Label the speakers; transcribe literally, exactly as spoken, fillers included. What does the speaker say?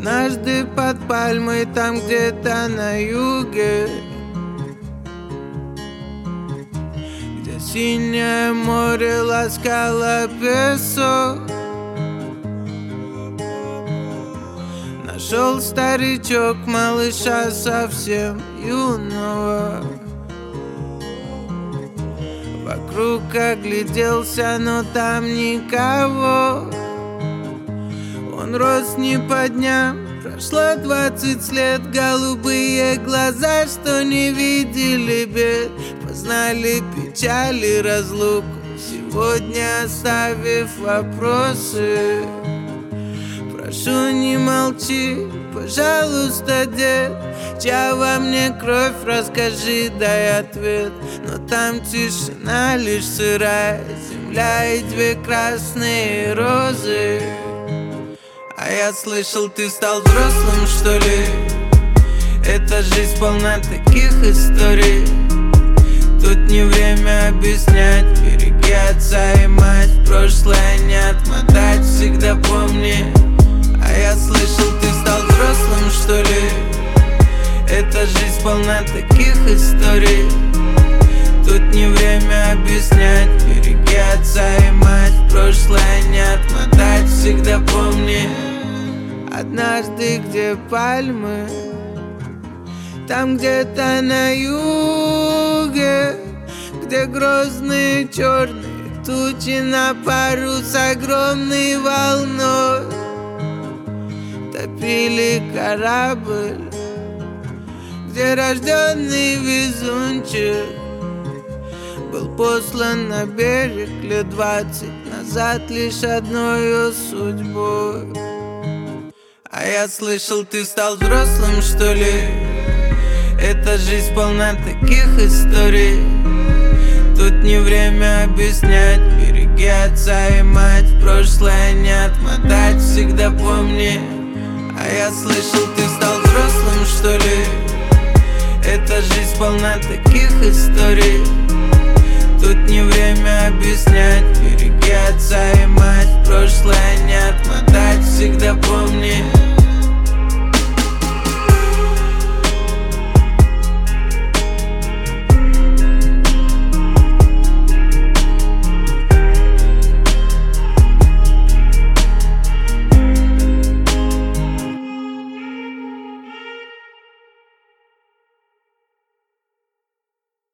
Speaker 1: Однажды под пальмой там где-то на юге, где синее море ласкало песок, нашел старичок малыша совсем юного. Вокруг огляделся, но там никого. Он рос не по дням, прошло двадцать лет. Голубые глаза, что не видели бед, познали печаль и разлуку, сегодня оставив вопросы. Прошу, не молчи, пожалуйста, дед, чья во мне кровь, расскажи, дай ответ. Но там тишина, лишь сырая земля и две красные розы. А я слышал, ты стал взрослым, что ли? Эта жизнь полна таких историй. Тут не время объяснять, береги отца и мать, прошлое не отмотать, всегда помни. А я слышал, ты стал взрослым, что ли? Эта жизнь полна таких историй. Тут не время объяснять, береги отца и мать, прошлое не отмотать, всегда помни. Однажды, где пальмы, там где-то на юге, где грозные черные тучи на пару с огромной волной топили корабль, где рожденный везунчик был послан на берег лет двадцать назад лишь одной судьбой. А я слышал, ты стал взрослым, что ли? Эта жизнь полна таких историй. Тут не время объяснять, береги отца и мать, прошлое не отмотать, всегда помни. А я слышал, ты стал взрослым, что ли? Эта жизнь полна таких историй.